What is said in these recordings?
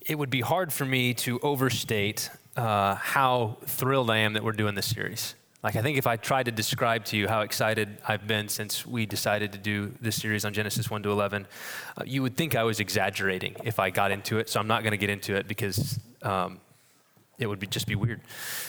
it would be hard for me to overstate how thrilled I am that we're doing this series. Like, I think if I tried to describe to you how excited I've been since we decided to do this series on Genesis 1 to 11, you would think I was exaggerating if I got into it. So I'm not going to get into it because it would just be weird.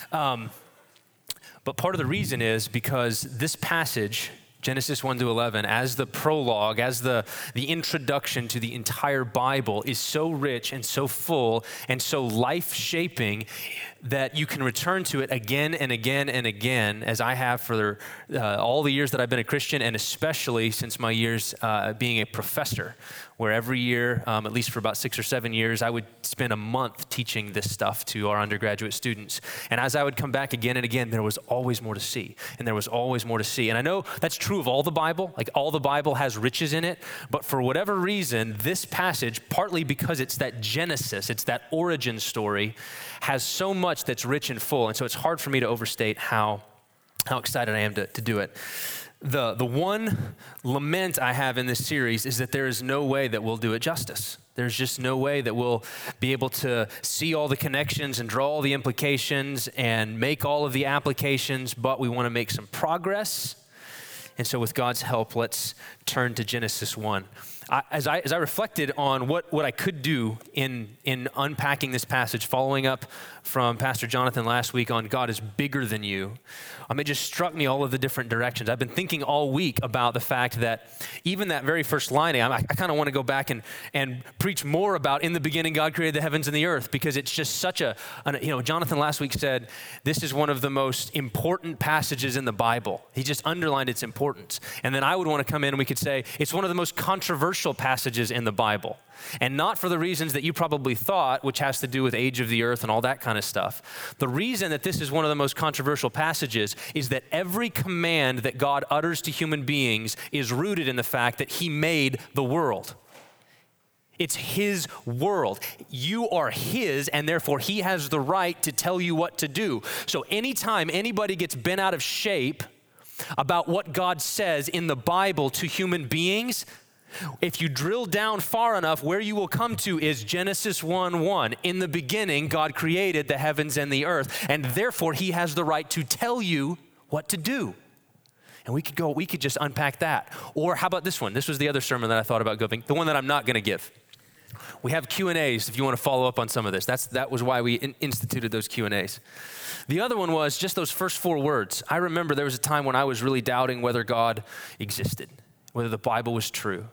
But part of the reason is because this passage, Genesis 1 to 11, as the prologue, as the introduction to the entire Bible, is so rich and so full and so life-shaping that you can return to it again and again and again, as I have for all the years that I've been a Christian, and especially since my years being a professor, where every year, at least for about 6 or 7 years, I would spend a month teaching this stuff to our undergraduate students. And as I would come back again and again, there was always more to see, and there was always more to see. And I know that's true of all the Bible, like all the Bible has riches in it, but for whatever reason, this passage, partly because it's that Genesis, it's that origin story, has so much that's rich and full. And so it's hard for me to overstate how excited I am to do it. The one lament I have in this series is that there is no way that we'll do it justice. There's just no way that we'll be able to see all the connections and draw all the implications and make all of the applications, but we want to make some progress. And so with God's help, let's turn to Genesis 1. As I reflected on what I could do in unpacking this passage, following up from Pastor Jonathan last week on God is bigger than you, it just struck me all of the different directions. I've been thinking all week about the fact that even that very first line, I kind of want to go back and preach more about in the beginning God created the heavens and the earth, because it's just such Jonathan last week said, this is one of the most important passages in the Bible. He just underlined its importance. And then I would want to come in and we could say, it's one of the most controversial passages in the Bible. And not for the reasons that you probably thought, which has to do with age of the earth and all that kind of stuff. The reason that this is one of the most controversial passages is that every command that God utters to human beings is rooted in the fact that he made the world. It's his world. You are his, and therefore he has the right to tell you what to do. So anytime anybody gets bent out of shape about what God says in the Bible to human beings, if you drill down far enough, where you will come to is Genesis 1:1. In the beginning, God created the heavens and the earth, and therefore he has the right to tell you what to do. And we could just unpack that. Or how about this one? This was the other sermon that I thought about giving, the one that I'm not going to give. We have Q&As if you want to follow up on some of this. That was why we instituted those Q&As. The other one was just those first 4 words. I remember there was a time when I was really doubting whether God existed, whether the Bible was true.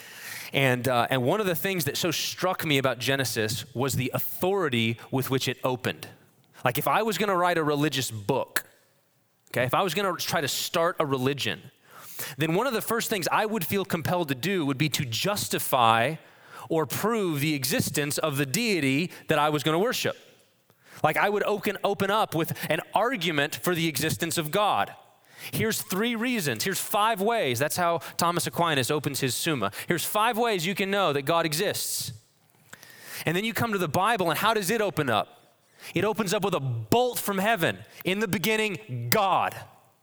And one of the things that so struck me about Genesis was the authority with which it opened. Like if I was going to write a religious book, okay, if I was going to try to start a religion, then one of the first things I would feel compelled to do would be to justify or prove the existence of the deity that I was going to worship. Like I would open up with an argument for the existence of God. Here's 3 reasons. Here's 5 ways. That's how Thomas Aquinas opens his Summa. Here's 5 ways you can know that God exists. And then you come to the Bible, and how does it open up? It opens up with a bolt from heaven. In the beginning, God.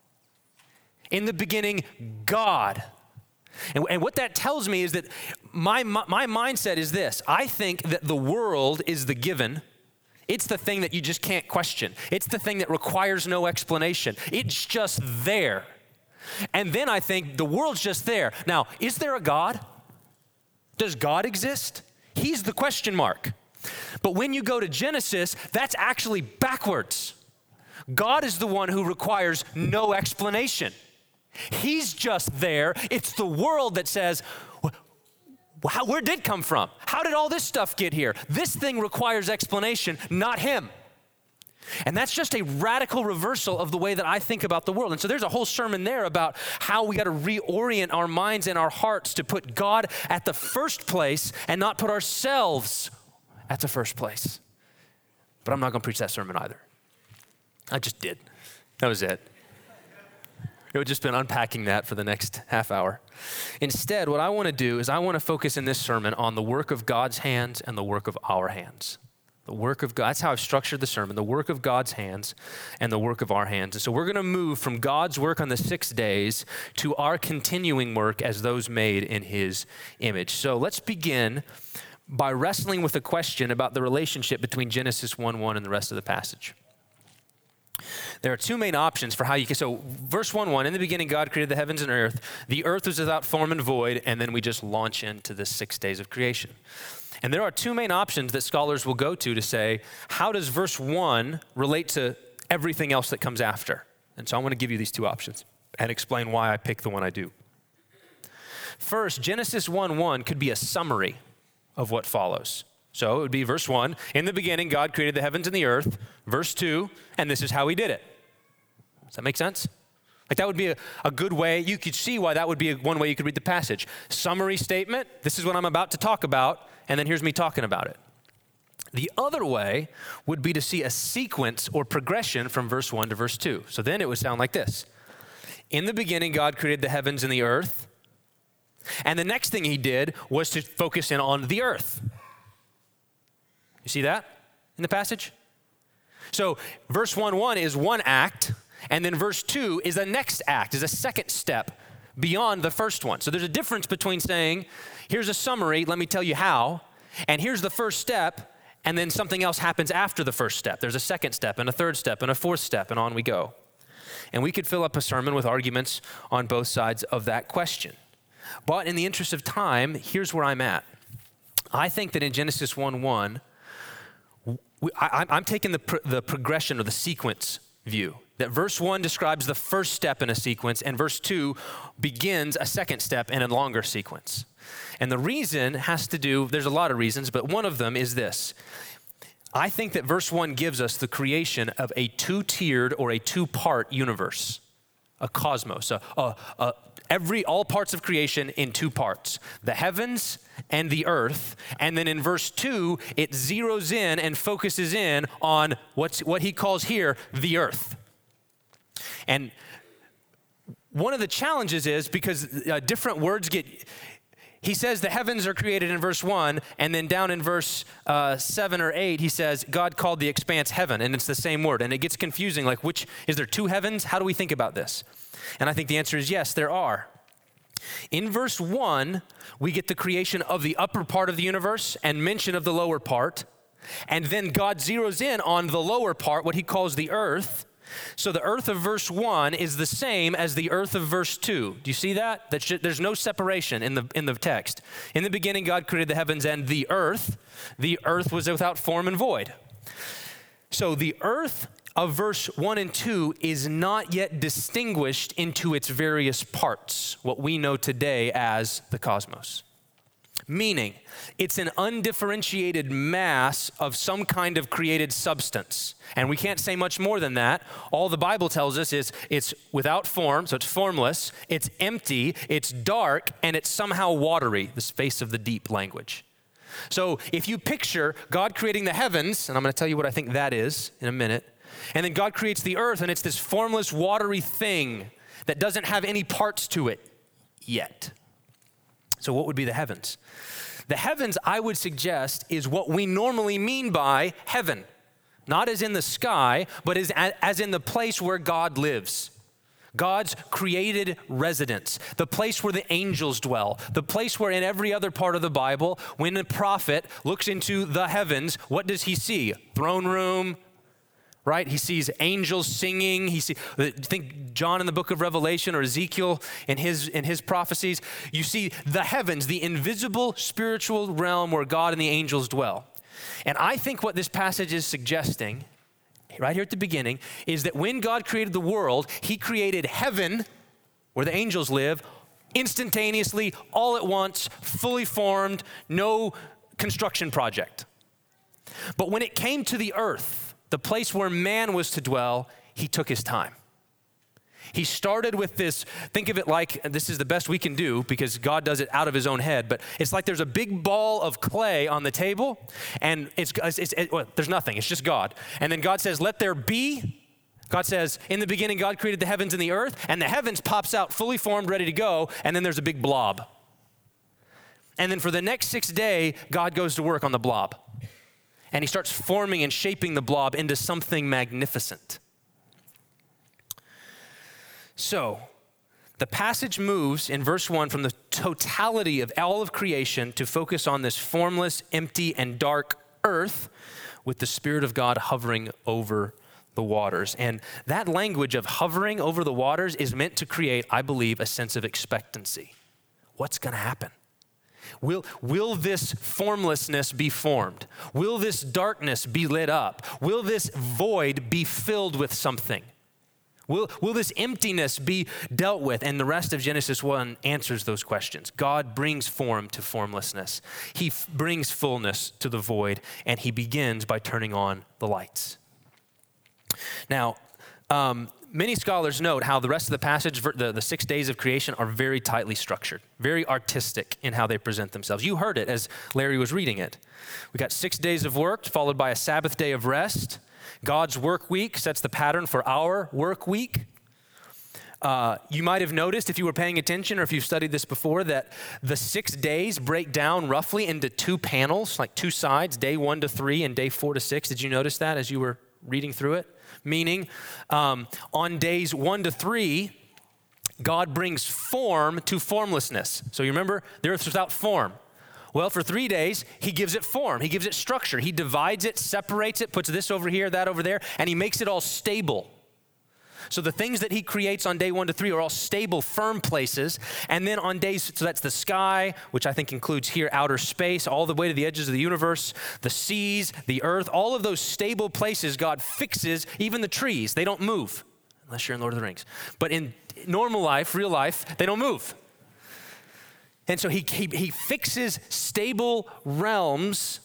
In the beginning, God. And what that tells me is that my mindset is this. I think that the world is the given. It's the thing that you just can't question. It's the thing that requires no explanation. It's just there. And then I think the world's just there. Now, is there a God? Does God exist? He's the question mark. But when you go to Genesis, that's actually backwards. God is the one who requires no explanation. He's just there. It's the world that says, where did it come from? How did all this stuff get here? This thing requires explanation, not him. And that's just a radical reversal of the way that I think about the world. And so there's a whole sermon there about how we got to reorient our minds and our hearts to put God at the first place and not put ourselves at the first place. But I'm not going to preach that sermon either. I just did. That was it. It would just been unpacking that for the next half hour. Instead, what I want to do is I want to focus in this sermon on the work of God's hands and the work of our hands. The work of God, that's how I've structured the sermon, the work of God's hands and the work of our hands. And so we're going to move from God's work on the 6 days to our continuing work as those made in his image. So let's begin by wrestling with a question about the relationship between Genesis 1:1 and the rest of the passage. There are two main options for how you can, so verse 1:1, in the beginning God created the heavens and earth. The earth was without form and void, and then we just launch into the 6 days of creation. And there are two main options that scholars will go to say, how does verse 1 relate to everything else that comes after? And so I'm going to give you these two options and explain why I pick the one I do. First, Genesis 1:1 could be a summary of what follows. So it would be verse 1, in the beginning God created the heavens and the earth. Verse 2, and this is how he did it. Does that make sense? Like that would be a good way, you could see why that would be one way you could read the passage. Summary statement, this is what I'm about to talk about, and then here's me talking about it. The other way would be to see a sequence or progression from verse 1 to verse 2. So then it would sound like this. In the beginning God created the heavens and the earth, and the next thing he did was to focus in on the earth. You see that in the passage? So verse 1:1 is one act, and then verse 2 is the next act, is a second step beyond the first one. So there's a difference between saying, here's a summary, let me tell you how, and here's the first step, and then something else happens after the first step. There's a second step, and a third step, and a fourth step, and on we go. And we could fill up a sermon with arguments on both sides of that question. But in the interest of time, here's where I'm at. I think that in Genesis 1:1, I'm taking the progression or the sequence view, that verse 1 describes the first step in a sequence, and verse 2 begins a second step in a longer sequence. And the reason has to do, there's a lot of reasons, but one of them is this. I think that verse 1 gives us the creation of a two-tiered or a two-part universe, a cosmos, all parts of creation in two parts, the heavens and the earth. And then in verse 2, it zeroes in and focuses in on what he calls here the earth. And one of the challenges is because different words he says the heavens are created in verse 1, and then down in verse 7 or 8, he says God called the expanse heaven, and it's the same word. And it gets confusing, like is there two heavens? How do we think about this? And I think the answer is yes, there are. In verse 1, we get the creation of the upper part of the universe and mention of the lower part. And then God zeroes in on the lower part, what he calls the earth. So the earth of verse 1 is the same as the earth of verse 2. Do you see that? There's no separation in the text. In the beginning, God created the heavens and the earth. The earth was without form and void. So the earth of verse 1 and 2 is not yet distinguished into its various parts, what we know today as the cosmos. Meaning, it's an undifferentiated mass of some kind of created substance. And we can't say much more than that. All the Bible tells us is it's without form, so it's formless, it's empty, it's dark, and it's somehow watery, the space of the deep language. So if you picture God creating the heavens, and I'm going to tell you what I think that is in a minute, and then God creates the earth, and it's this formless, watery thing that doesn't have any parts to it yet. So what would be the heavens? The heavens, I would suggest, is what we normally mean by heaven. Not as in the sky, but as in the place where God lives. God's created residence, the place where the angels dwell, the place where in every other part of the Bible, when a prophet looks into the heavens, what does he see? Throne room, right? He sees angels singing. Think John in the book of Revelation or Ezekiel in his prophecies. You see the heavens, the invisible spiritual realm where God and the angels dwell. And I think what this passage is suggesting, right here at the beginning, is that when God created the world, he created heaven, where the angels live, instantaneously, all at once, fully formed, no construction project. But when it came to the earth, the place where man was to dwell, he took his time. He started with this, think of it like, and this is the best we can do because God does it out of his own head, but it's like there's a big ball of clay on the table and there's nothing, it's just God. And then God says, let there be. God says, in the beginning, God created the heavens and the earth, and the heavens pops out fully formed, ready to go, and then there's a big blob. And then for the next 6 days, God goes to work on the blob. And he starts forming and shaping the blob into something magnificent. So, The passage moves in verse 1 from the totality of all of creation to focus on this formless, empty, and dark earth with the Spirit of God hovering over the waters. And that language of hovering over the waters is meant to create, I believe, a sense of expectancy. What's going to happen? Will this formlessness be formed? Will this darkness be lit up? Will this void be filled with something? Will this emptiness be dealt with? And the rest of Genesis 1 answers those questions. God brings form to formlessness. He brings fullness to the void, and he begins by turning on the lights. Now, many scholars note how the rest of the passage, the 6 days of creation, are very tightly structured, very artistic in how they present themselves. You heard it as Larry was reading it. We got 6 days of work followed by a Sabbath day of rest. God's work week sets the pattern for our work week. You might have noticed, if you were paying attention or if you've studied this before, that the 6 days break down roughly into 2 panels, like 2 sides, day 1 to 3 and day 4 to 6. Did you notice that as you were reading through it? Meaning, on days 1 to 3, God brings form to formlessness. So you remember, the earth's without form. Well, for 3 days, he gives it form. He gives it structure. He divides it, separates it, puts this over here, that over there, and he makes it all stable. So the things that he creates on day 1 to 3 are all stable, firm places. And then on days, so that's the sky, which I think includes here outer space, all the way to the edges of the universe, the seas, the earth, all of those stable places God fixes, even the trees. They don't move, unless you're in Lord of the Rings. But in normal life, real life, they don't move. And so he fixes stable realms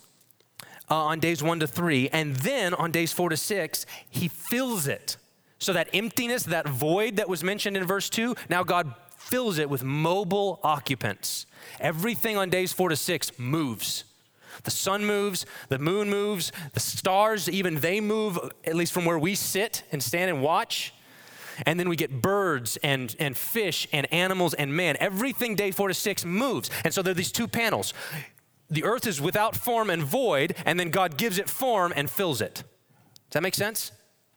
on days 1 to 3, and then on days 4 to 6, he fills it. So that emptiness, that void that was mentioned in verse 2, now God fills it with mobile occupants. Everything on days 4 to 6 moves. The sun moves, the moon moves, the stars, even they move, at least from where we sit and stand and watch. And then we get birds and fish and animals and man. Everything day 4 to 6 moves. And so there are these 2 panels. The earth is without form and void, and then God gives it form and fills it. Does that make sense?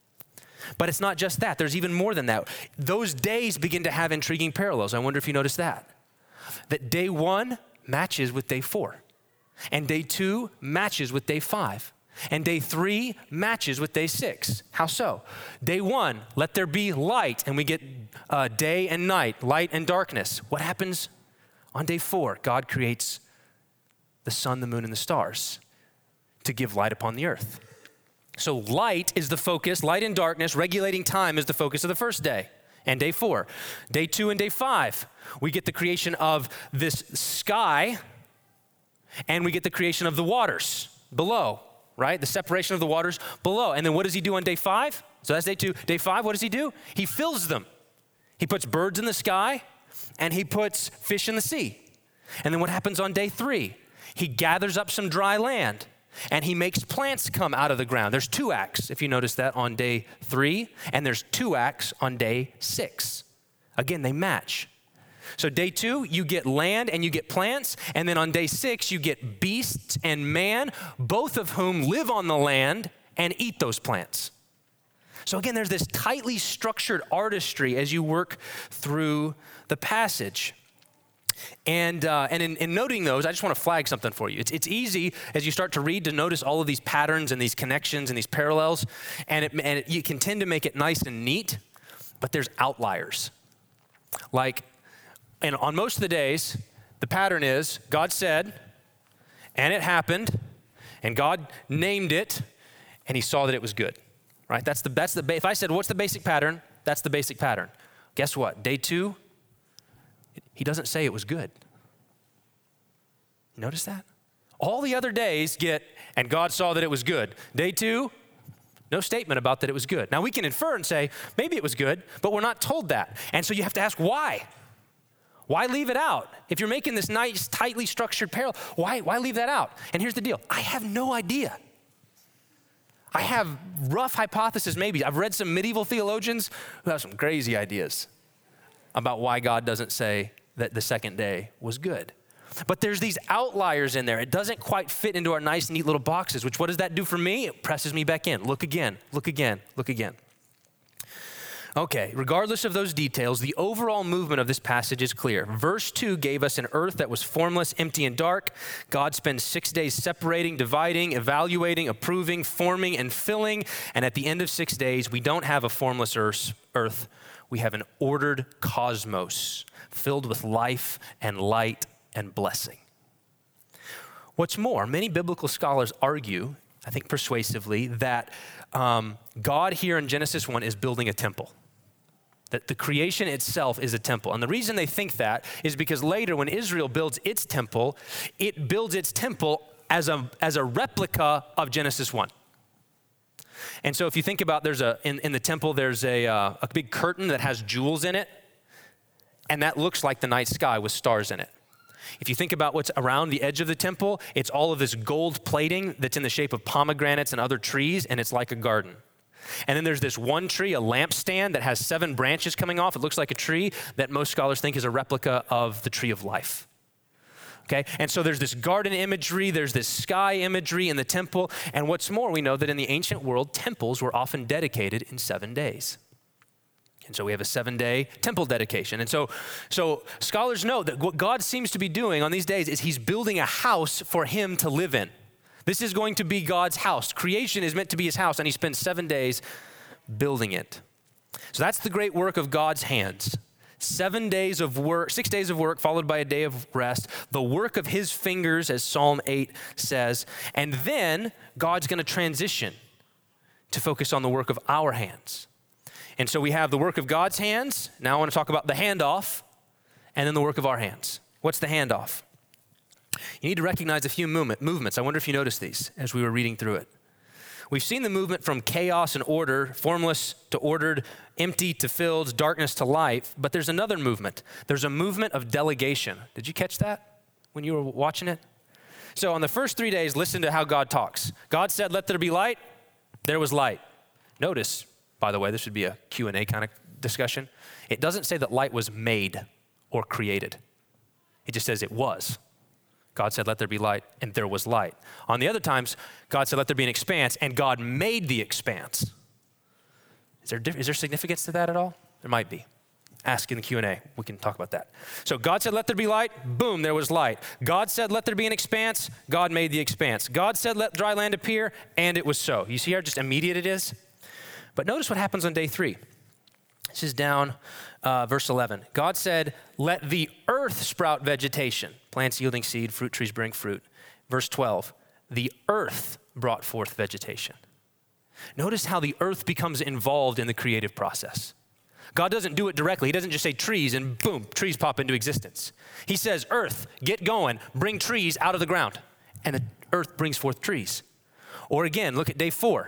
But it's not just that. There's even more than that. Those days begin to have intriguing parallels. I wonder if you noticed that. That day 1 matches with day 4. And day 2 matches with day 5. And day 3 matches with day 6. How so? Day 1, let there be light, and we get day and night, light and darkness. What happens on day 4? God creates the sun, the moon, and the stars to give light upon the earth. So light is the focus, light and darkness, regulating time is the focus of the first day and day 4. Day 2 and day 5, we get the creation of this sky, and we get the creation of the waters below. Right? The separation of the waters below. And then what does he do on day 5? So that's day 2. Day 5, what does he do? He fills them. He puts birds in the sky and he puts fish in the sea. And then what happens on day 3? He gathers up some dry land and he makes plants come out of the ground. There's 2 acts, if you notice that, on day 3, and there's 2 acts on day 6. Again, they match. So day 2, you get land and you get plants, and then on day 6, you get beasts and man, both of whom live on the land and eat those plants. So again, there's this tightly structured artistry as you work through the passage. And in noting those, I just want to flag something for you. It's easy as you start to read to notice all of these patterns and these connections and these parallels, and you can tend to make it nice and neat, but there's outliers. And on most of the days, the pattern is God said, and it happened, and God named it, and he saw that it was good, right? If I said, what's the basic pattern? That's the basic pattern. Guess what? Day 2, he doesn't say it was good. You notice that? All the other days get, and God saw that it was good. Day 2, no statement about that it was good. Now we can infer and say, maybe it was good, but we're not told that. And so you have to ask why? Why leave it out? If you're making this nice, tightly structured parallel, why leave that out? And here's the deal. I have no idea. I have rough hypotheses, maybe. I've read some medieval theologians who have some crazy ideas about why God doesn't say that the second day was good. But there's these outliers in there. It doesn't quite fit into our nice, neat little boxes, which what does that do for me? It presses me back in. Look again, look again, look again. Okay, regardless of those details, the overall movement of this passage is clear. Verse 2 gave us an earth that was formless, empty, and dark. God spends 6 days separating, dividing, evaluating, approving, forming, and filling. And at the end of 6 days, we don't have a formless earth. We have an ordered cosmos filled with life and light and blessing. What's more, many biblical scholars argue, I think persuasively, that God here in Genesis 1 is building a temple. That the creation itself is a temple. And the reason they think that is because later when Israel builds its temple, it builds its temple as a replica of Genesis 1. And so if you think about in the temple, there's a big curtain that has jewels in it, and that looks like the night sky with stars in it. If you think about what's around the edge of the temple, it's all of this gold plating that's in the shape of pomegranates and other trees, and it's like a garden. And then there's this one tree, a lampstand that has 7 branches coming off. It looks like a tree that most scholars think is a replica of the tree of life. Okay, and so there's this garden imagery, there's this sky imagery in the temple, and what's more, we know that in the ancient world, temples were often dedicated in 7 days. And so we have a 7-day temple dedication. And so scholars know that what God seems to be doing on these days is he's building a house for him to live in. This is going to be God's house. Creation is meant to be his house, and he spends 7 days building it. So that's the great work of God's hands. 7 days of work, 6 days of work, followed by a day of rest, the work of his fingers, as Psalm 8 says. And then God's going to transition to focus on the work of our hands. And so we have the work of God's hands. Now I want to talk about the handoff, and then the work of our hands. What's the handoff? You need to recognize a few movements. I wonder if you noticed these as we were reading through it. We've seen the movement from chaos and order, formless to ordered, empty to filled, darkness to light, but there's another movement. There's a movement of delegation. Did you catch that when you were watching it? So on the first 3 days, listen to how God talks. God said, "Let there be light." There was light. Notice, by the way, this would be a Q&A kind of discussion. It doesn't say that light was made or created. It just says it was. God said, "Let there be light," and there was light. On the other times, God said, "Let there be an expanse," and God made the expanse. Is there significance to that at all? There might be. Ask in the Q&A. We can talk about that. So God said, "Let there be light." Boom, there was light. God said, "Let there be an expanse." God made the expanse. God said, "Let dry land appear," and it was so. You see how just immediate it is? But notice what happens on day 3. This is down verse 11. God said, "Let the earth sprout vegetation, plants yielding seed, fruit trees bearing fruit." Verse 12, the earth brought forth vegetation. Notice how the earth becomes involved in the creative process. God doesn't do it directly. He doesn't just say trees and boom, trees pop into existence. He says, "Earth, get going, bring trees out of the ground." And the earth brings forth trees. Or again, look at day 4.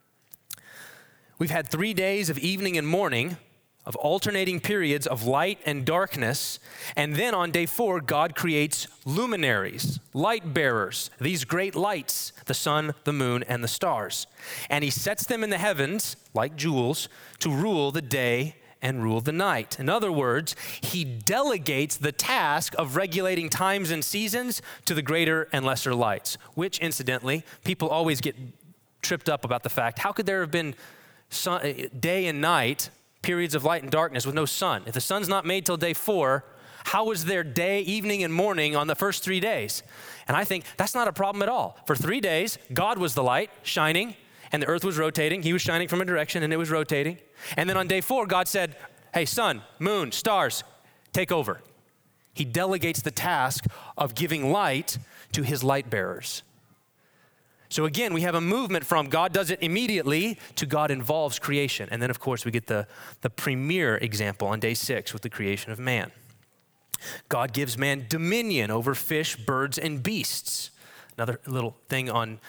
We've had 3 days of evening and morning, of alternating periods of light and darkness. And then on day 4, God creates luminaries, light bearers, these great lights, the sun, the moon, and the stars. And he sets them in the heavens, like jewels, to rule the day and rule the night. In other words, he delegates the task of regulating times and seasons to the greater and lesser lights, which incidentally, people always get tripped up about the fact, how could there have been day and night, periods of light and darkness with no sun? If the sun's not made till day 4, how was there day, evening, and morning on the first 3 days? And I think that's not a problem at all. For 3 days, God was the light shining, and the earth was rotating. He was shining from a direction, and it was rotating. And then on day 4, God said, "Hey, sun, moon, stars, take over." He delegates the task of giving light to his light bearers. So again, we have a movement from God does it immediately to God involves creation. And then, of course, we get the premier example on day 6 with the creation of man. God gives man dominion over fish, birds, and beasts. Another little thing on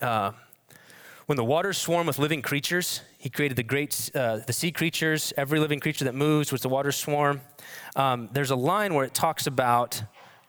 when the waters swarm with living creatures, he created the sea creatures, every living creature that moves, which the waters swarm. There's a line where it talks about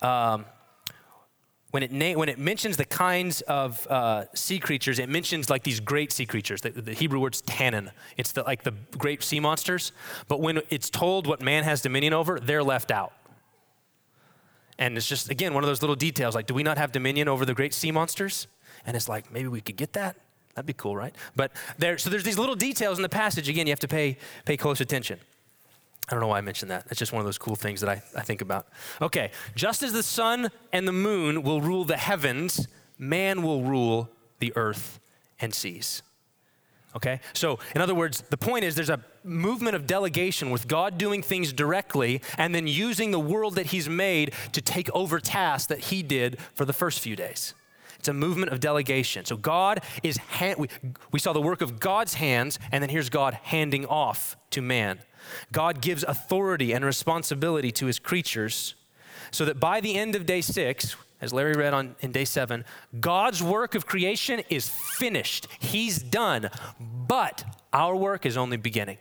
when it mentions the kinds of sea creatures, it mentions like these great sea creatures. The Hebrew word's tannin. It's like the great sea monsters. But when it's told what man has dominion over, they're left out. And it's just, again, one of those little details, like, do we not have dominion over the great sea monsters? And it's like, maybe we could get that. That'd be cool, right? But so there's these little details in the passage. Again, you have to pay close attention. I don't know why I mentioned that. It's just one of those cool things that I think about. Okay, just as the sun and the moon will rule the heavens, man will rule the earth and seas. Okay, so in other words, the point is there's a movement of delegation with God doing things directly and then using the world that he's made to take over tasks that he did for the first few days. It's a movement of delegation. So God is, we saw the work of God's hands, and then here's God handing off to man. God gives authority and responsibility to his creatures so that by the end of day 6, as Larry read in day 7, God's work of creation is finished. He's done. But our work is only beginning.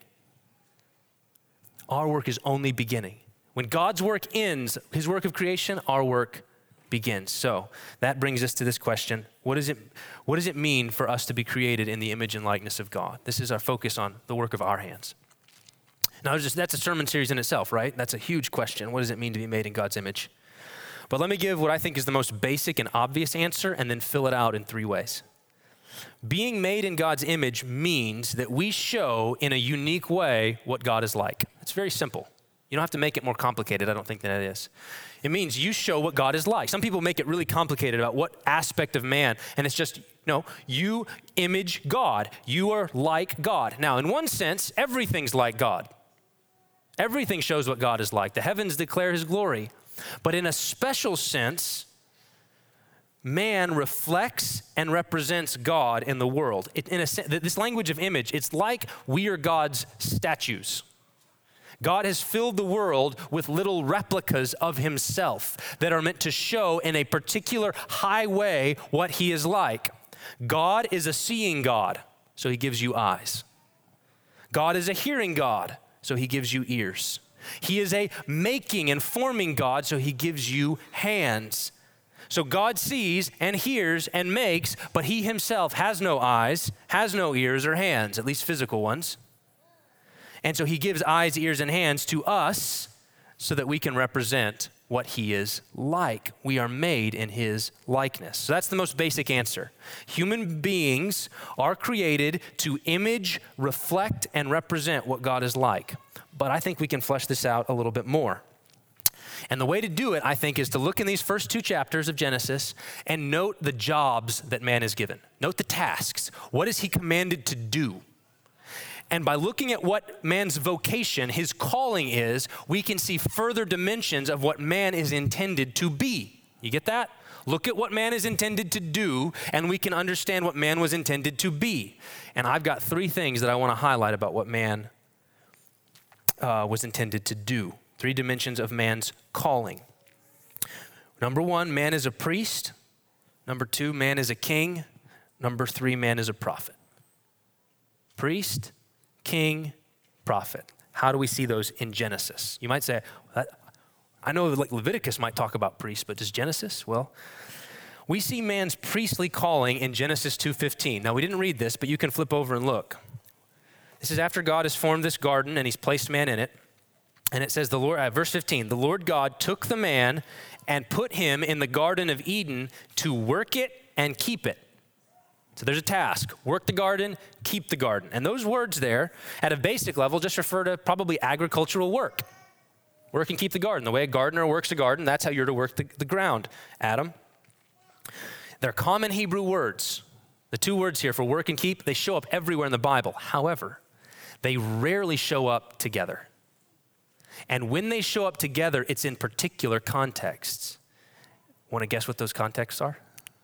Our work is only beginning. When God's work ends, his work of creation, our work begins. So that brings us to this question. What does it mean for us to be created in the image and likeness of God? This is our focus on the work of our hands. Now, that's a sermon series in itself, right? That's a huge question. What does it mean to be made in God's image? But let me give what I think is the most basic and obvious answer and then fill it out in 3 ways. Being made in God's image means that we show in a unique way what God is like. It's very simple. You don't have to make it more complicated, I don't think, than it is. It means you show what God is like. Some people make it really complicated about what aspect of man, and it's just, you image God. You are like God. Now, in one sense, everything's like God. Everything shows what God is like. The heavens declare his glory. But in a special sense, man reflects and represents God in the world. This language of image, it's like we are God's statues. God has filled the world with little replicas of himself that are meant to show in a particular high way what he is like. God is a seeing God, so he gives you eyes. God is a hearing God, so he gives you ears. He is a making and forming God, so he gives you hands. So God sees and hears and makes, but he himself has no eyes, has no ears or hands, at least physical ones. And so he gives eyes, ears, and hands to us so that we can represent what he is like. We are made in his likeness. So that's the most basic answer. Human beings are created to image, reflect, and represent what God is like. But I think we can flesh this out a little bit more. And the way to do it, I think, is to look in these first 2 chapters of Genesis and note the jobs that man is given. Note the tasks. What is he commanded to do? And by looking at what man's vocation, his calling is, we can see further dimensions of what man is intended to be. You get that? Look at what man is intended to do, and we can understand what man was intended to be. And I've got 3 things that I want to highlight about what man was intended to do. 3 dimensions of man's calling. Number 1, man is a priest. Number 2, man is a king. Number 3, man is a prophet. Priest, king, prophet. How do we see those in Genesis? You might say, I know like Leviticus might talk about priests, but does Genesis? Well, we see man's priestly calling in Genesis 2:15. Now, we didn't read this, but you can flip over and look. This is after God has formed this garden and he's placed man in it. And it says, verse 15, the Lord God took the man and put him in the Garden of Eden to work it and keep it. So there's a task, work the garden, keep the garden. And those words there, at a basic level, just refer to probably agricultural work. Work and keep the garden. The way a gardener works a garden, that's how you're to work the ground, Adam. They're common Hebrew words. The 2 words here for work and keep, they show up everywhere in the Bible. However, they rarely show up together. And when they show up together, it's in particular contexts. Want to guess what those contexts are?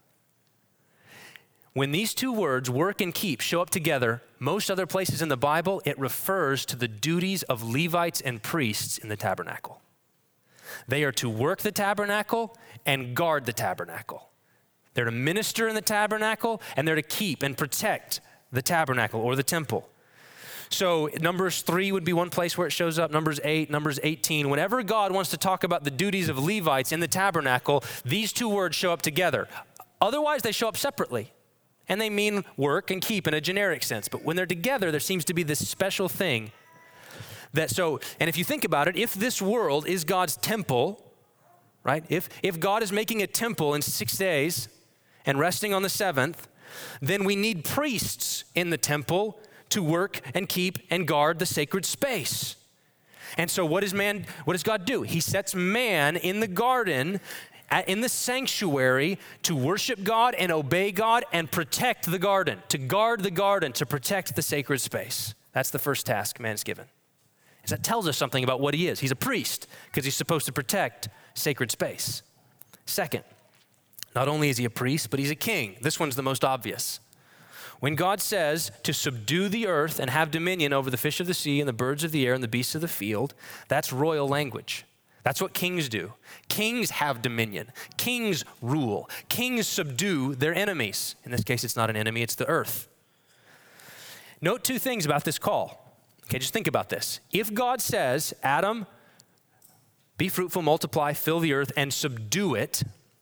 When these 2 words, work and keep, show up together, most other places in the Bible, it refers to the duties of Levites and priests in the tabernacle. They are to work the tabernacle and guard the tabernacle. They're to minister in the tabernacle, and they're to keep and protect the tabernacle or the temple. So Numbers 3 would be one place where it shows up, Numbers 8, Numbers 18. Whenever God wants to talk about the duties of Levites in the tabernacle, these 2 words show up together. Otherwise, they show up separately. And they mean work and keep in a generic sense. But when they're together, there seems to be this special thing and if you think about it, if this world is God's temple, right? If God is making a temple in 6 days and resting on the 7th, then we need priests in the temple to work and keep and guard the sacred space. And so what does God do? He sets man in the garden, in the sanctuary, to worship God and obey God and protect the garden, to guard the garden, to protect the sacred space. That's the first task man is given. And that tells us something about what he is. He's a priest because he's supposed to protect sacred space. Second, not only is he a priest, but he's a king. This one's the most obvious. When God says to subdue the earth and have dominion over the fish of the sea and the birds of the air and the beasts of the field, that's royal language. That's what kings do. Kings have dominion. Kings rule. Kings subdue their enemies. In this case, it's not an enemy, it's the earth. Note two things about this call. Okay, just think about this. If God says, Adam, be fruitful, multiply, fill the earth, and subdue it,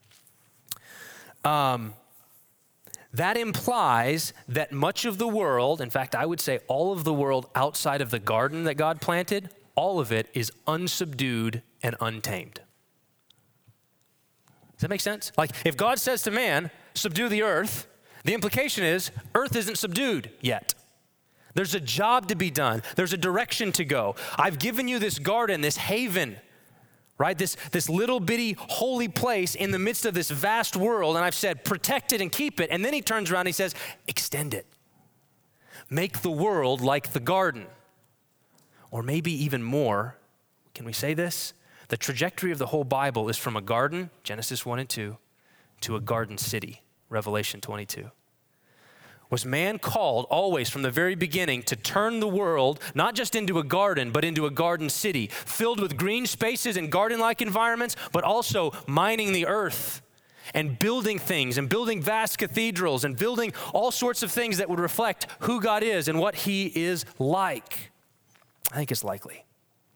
that implies that much of the world, in fact, I would say all of the world outside of the garden that God planted, all of it is unsubdued and untamed. Does that make sense? Like if God says to man, subdue the earth, the implication is earth isn't subdued yet. There's a job to be done. There's a direction to go. I've given you this garden, this haven, right? This little bitty holy place in the midst of this vast world, and I've said, protect it and keep it. And then he turns around and he says, extend it. Make the world like the garden. Or maybe even more, can we say this? The trajectory of the whole Bible is from a garden, Genesis 1 and 2, to a garden city, Revelation 22. Was man called always from the very beginning to turn the world not just into a garden, but into a garden city filled with green spaces and garden-like environments, but also mining the earth and building things and building vast cathedrals and building all sorts of things that would reflect who God is and what he is like. I think it's likely.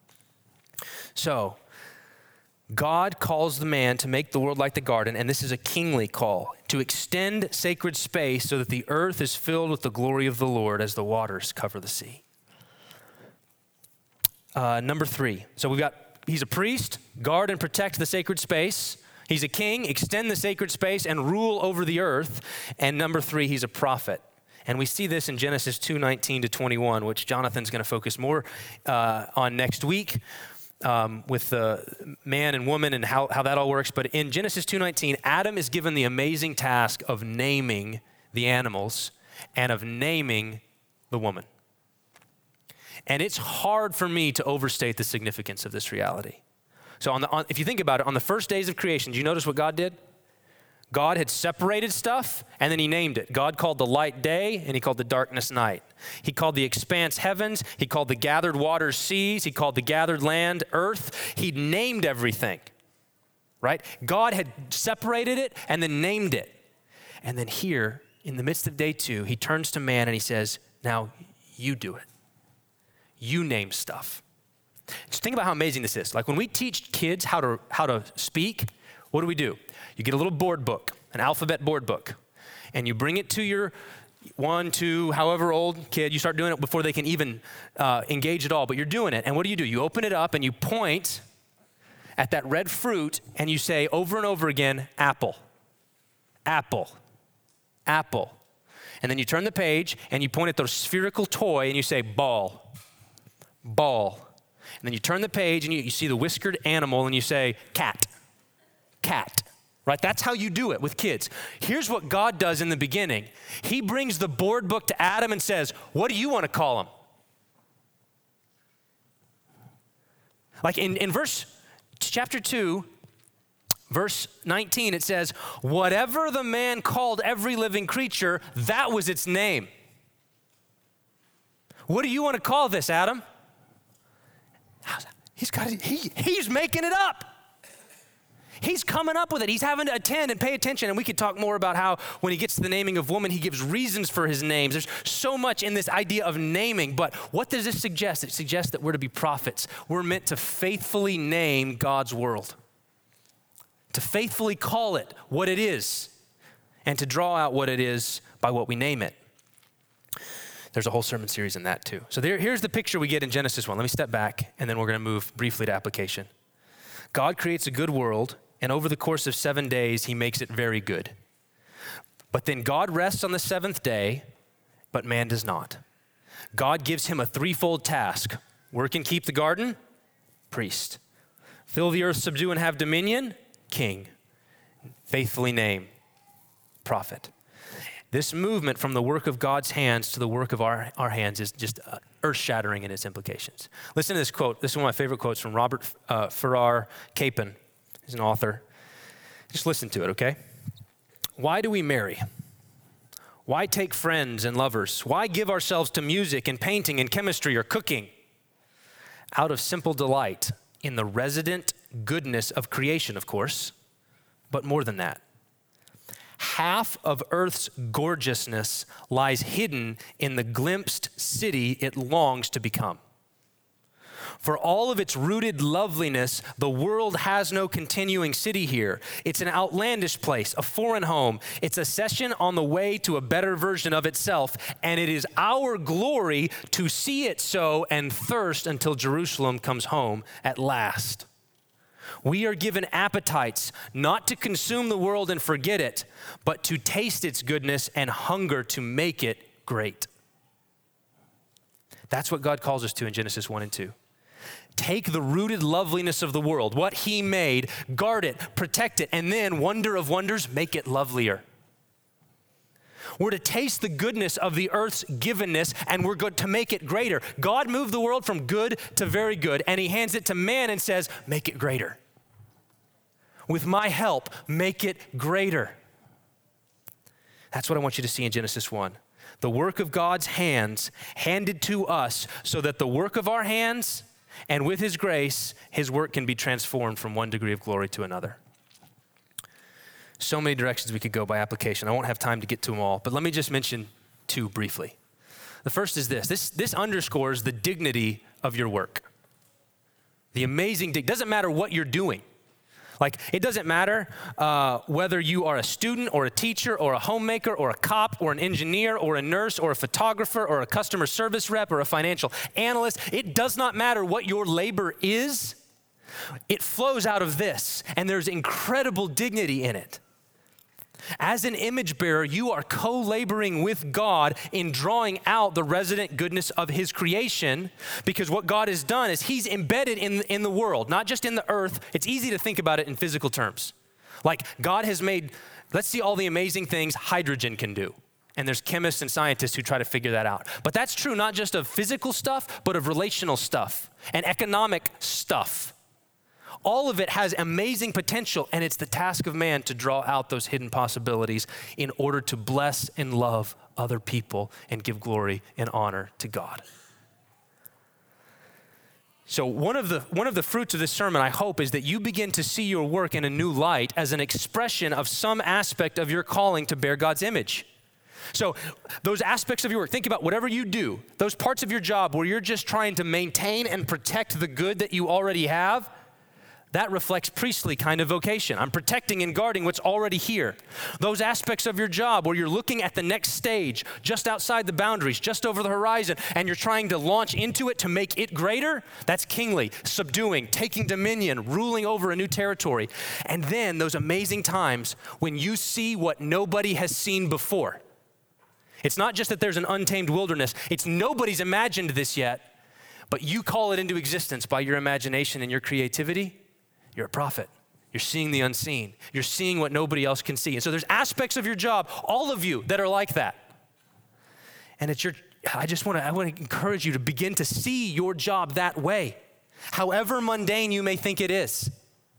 So, God calls the man to make the world like the garden, and this is a kingly call, to extend sacred space so that the earth is filled with the glory of the Lord as the waters cover the sea. Number 3, so he's a priest, guard and protect the sacred space. He's a king, extend the sacred space and rule over the earth. And number 3, he's a prophet. And we see this in Genesis 2:19 to 21, which Jonathan's going to focus more on next week. With the man and woman and how that all works. But in Genesis 2:19, Adam is given the amazing task of naming the animals and of naming the woman. And it's hard for me to overstate the significance of this reality. So if you think about it, on the first days of creation, do you notice what God did? God had separated stuff, and then he named it. God called the light day, and he called the darkness night. He called the expanse heavens. He called the gathered waters seas. He called the gathered land earth. He named everything, right? God had separated it and then named it. And then here, in the midst of day 2, he turns to man and he says, now you do it. You name stuff. Just think about how amazing this is. Like when we teach kids how to speak, what do? You get a little board book, an alphabet board book, and you bring it to your 1, 2, however old kid. You start doing it before they can even engage at all, but you're doing it. And what do? You open it up and you point at that red fruit and you say over and over again, apple, apple, apple. And then you turn the page and you point at the spherical toy and you say ball, ball. And then you turn the page and you see the whiskered animal and you say cat, cat. Right? That's how you do it with kids. Here's what God does in the beginning. He brings the board book to Adam and says, what do you want to call him? Like in chapter 2, verse 19, it says, whatever the man called every living creature, that was its name. What do you want to call this, Adam? He's making it up. He's coming up with it. He's having to attend and pay attention. And we could talk more about how when he gets to the naming of woman, he gives reasons for his names. There's so much in this idea of naming. But what does this suggest? It suggests that we're to be prophets. We're meant to faithfully name God's world, to faithfully call it what it is, and to draw out what it is by what we name it. There's a whole sermon series in that too. So here's the picture we get in Genesis 1. Let me step back, and then we're going to move briefly to application. God creates a good world, and over the course of 7 days, he makes it very good. But then God rests on the seventh day, but man does not. God gives him a threefold task. Work and keep the garden, priest. Fill the earth, subdue and have dominion, king. Faithfully name, prophet. This movement from the work of God's hands to the work of our hands is just earth-shattering in its implications. Listen to this quote. This is one of my favorite quotes from Robert Farrar Capon. He's an author. Just listen to it, okay? Why do we marry? Why take friends and lovers? Why give ourselves to music and painting and chemistry or cooking? Out of simple delight in the resident goodness of creation, of course, but more than that. Half of Earth's gorgeousness lies hidden in the glimpsed city it longs to become. For all of its rooted loveliness, the world has no continuing city here. It's an outlandish place, a foreign home. It's a session on the way to a better version of itself, and it is our glory to see it so and thirst until Jerusalem comes home at last. We are given appetites not to consume the world and forget it, but to taste its goodness and hunger to make it great. That's what God calls us to in Genesis 1 and 2. Take the rooted loveliness of the world, what he made, guard it, protect it, and then, wonder of wonders, make it lovelier. We're to taste the goodness of the earth's givenness, and we're good to make it greater. God moved the world from good to very good, and he hands it to man and says, make it greater. With my help, make it greater. That's what I want you to see in Genesis 1. The work of God's hands handed to us so that the work of our hands and with his grace, his work can be transformed from one degree of glory to another. So many directions we could go by application. I won't have time to get to them all, but let me just mention two briefly. The first is this underscores the dignity of your work. The amazing doesn't matter what you're doing. Like, it doesn't matter whether you are a student or a teacher or a homemaker or a cop or an engineer or a nurse or a photographer or a customer service rep or a financial analyst. It does not matter what your labor is. It flows out of this, and there's incredible dignity in it. As an image bearer, you are co-laboring with God in drawing out the resident goodness of his creation, because what God has done is he's embedded in the world, not just in the earth. It's easy to think about it in physical terms. Like, God has made, let's see all the amazing things hydrogen can do. And there's chemists and scientists who try to figure that out. But that's true not just of physical stuff, but of relational stuff and economic stuff. All of it has amazing potential, and it's the task of man to draw out those hidden possibilities in order to bless and love other people and give glory and honor to God. So one of the fruits of this sermon, I hope, is that you begin to see your work in a new light as an expression of some aspect of your calling to bear God's image. So those aspects of your work, think about whatever you do, those parts of your job where you're just trying to maintain and protect the good that you already have, that reflects priestly kind of vocation. I'm protecting and guarding what's already here. Those aspects of your job where you're looking at the next stage, just outside the boundaries, just over the horizon, and you're trying to launch into it to make it greater, that's kingly, subduing, taking dominion, ruling over a new territory. And then those amazing times when you see what nobody has seen before. It's not just that there's an untamed wilderness. It's nobody's imagined this yet, but you call it into existence by your imagination and your creativity. You're a prophet. You're seeing the unseen. You're seeing what nobody else can see. And so there's aspects of your job, all of you, that are like that. And I want to encourage you to begin to see your job that way, however mundane you may think it is.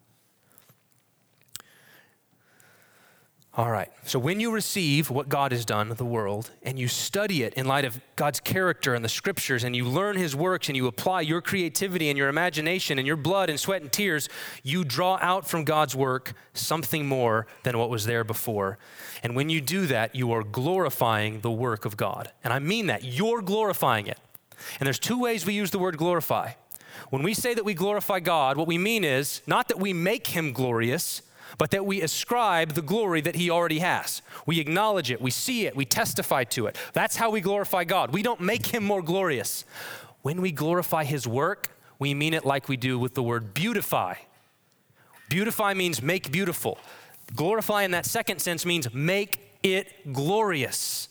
All right, so when you receive what God has done with the world and you study it in light of God's character and the scriptures, and you learn his works and you apply your creativity and your imagination and your blood and sweat and tears, you draw out from God's work something more than what was there before. And when you do that, you are glorifying the work of God. And I mean that, you're glorifying it. And there's two ways we use the word glorify. When we say that we glorify God, what we mean is not that we make him glorious, but that we ascribe the glory that he already has. We acknowledge it, we see it, we testify to it. That's how we glorify God. We don't make him more glorious. When we glorify his work, we mean it like we do with the word beautify. Beautify means make beautiful. Glorify in that second sense means make it glorious.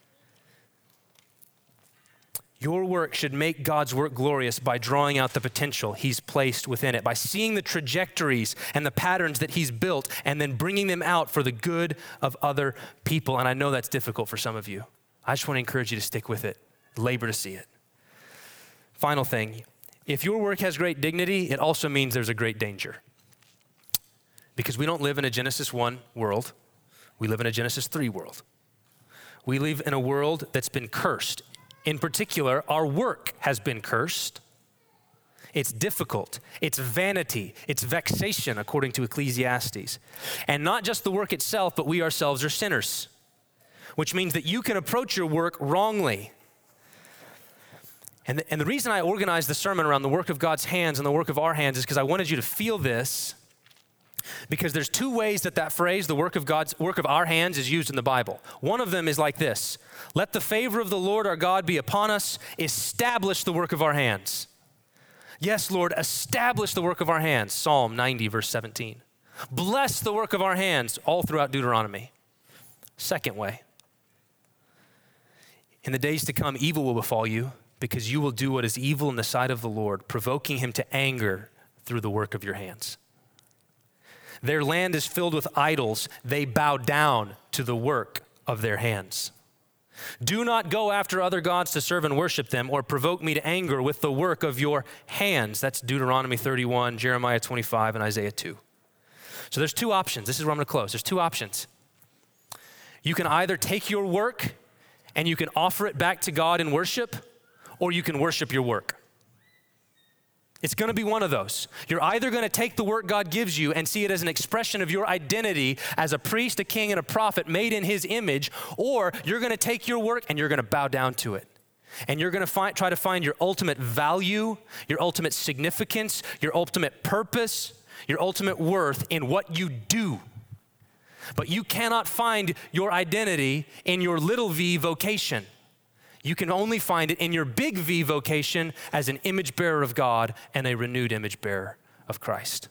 Your work should make God's work glorious by drawing out the potential he's placed within it, by seeing the trajectories and the patterns that he's built and then bringing them out for the good of other people. And I know that's difficult for some of you. I just want to encourage you to stick with it, labor to see it. Final thing, if your work has great dignity, it also means there's a great danger. Because we don't live in a Genesis 1 world, we live in a Genesis 3 world. We live in a world that's been cursed. In particular, our work has been cursed. It's difficult, it's vanity, it's vexation, according to Ecclesiastes. And not just the work itself, but we ourselves are sinners, which means that you can approach your work wrongly. And the reason I organized the sermon around the work of God's hands and the work of our hands is because I wanted you to feel this, because there's two ways that phrase, the work of our hands, is used in the Bible. One of them is like this: let the favor of the Lord our God be upon us, establish the work of our hands. Yes, Lord, establish the work of our hands. Psalm 90, verse 17. Bless the work of our hands, all throughout Deuteronomy. Second way: in the days to come, evil will befall you, because you will do what is evil in the sight of the Lord, provoking him to anger through the work of your hands. Their land is filled with idols. They bow down to the work of their hands. Do not go after other gods to serve and worship them, or provoke me to anger with the work of your hands. That's Deuteronomy 31, Jeremiah 25, and Isaiah 2. So there's two options. This is where I'm going to close. There's two options. You can either take your work and you can offer it back to God in worship, or you can worship your work. It's going to be one of those. You're either going to take the work God gives you and see it as an expression of your identity as a priest, a king, and a prophet made in his image, or you're going to take your work and you're going to bow down to it. And you're going to try to find your ultimate value, your ultimate significance, your ultimate purpose, your ultimate worth in what you do. But you cannot find your identity in your little v vocation. You can only find it in your big V vocation as an image bearer of God and a renewed image bearer of Christ.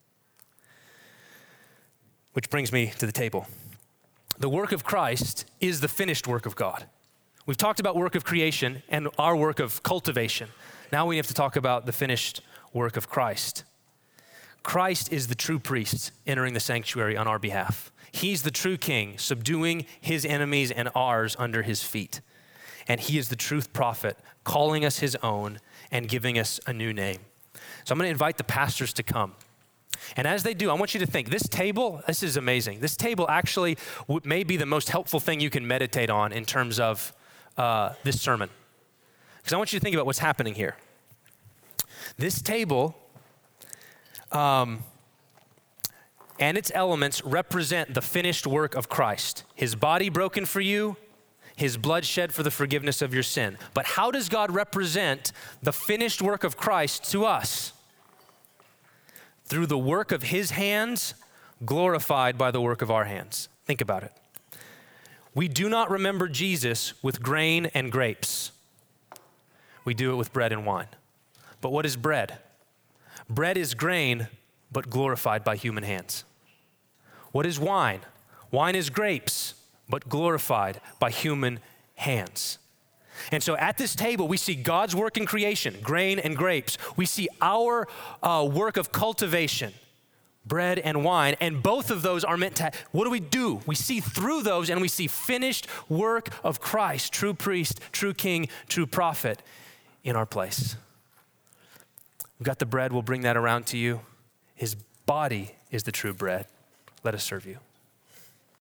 Which brings me to the table. The work of Christ is the finished work of God. We've talked about work of creation and our work of cultivation. Now we have to talk about the finished work of Christ. Christ is the true priest entering the sanctuary on our behalf. He's the true king, subduing his enemies and ours under his feet. And he is the truth prophet, calling us his own and giving us a new name. So I'm going to invite the pastors to come. And as they do, I want you to think, this table, this is amazing. This table actually may be the most helpful thing you can meditate on in terms of this sermon. Because I want you to think about what's happening here. This table and its elements represent the finished work of Christ. His body broken for you, his blood shed for the forgiveness of your sin. But how does God represent the finished work of Christ to us? Through the work of his hands, glorified by the work of our hands. Think about it. We do not remember Jesus with grain and grapes. We do it with bread and wine. But what is bread? Bread is grain, but glorified by human hands. What is wine? Wine is grapes, but glorified by human hands. And so at this table, we see God's work in creation, grain and grapes. We see our work of cultivation, bread and wine, and both of those are meant to, what do? We see through those and we see finished work of Christ, true priest, true king, true prophet in our place. We've got the bread, we'll bring that around to you. His body is the true bread. Let us serve you.